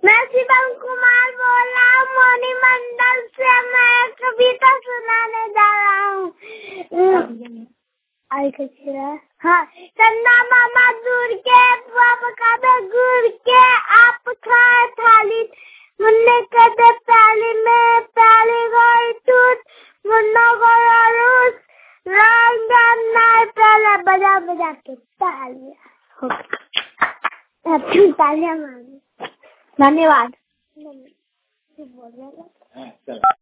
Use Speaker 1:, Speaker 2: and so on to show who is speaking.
Speaker 1: मैं शिवम कुमार बोल रहा हूँ मोनी मंडल से। मैं कविता सुनाने जा रहा हूँ। हाँ, चंदा मामा दूर के बाबा का गुड़ के आप खाए थाली मुन्ने के दे प्याली में प्याली गई टूट मुन्ना गया रूस रंग नाय पहले बजा बजा के तालियां तालियां मारी। धन्यवाद।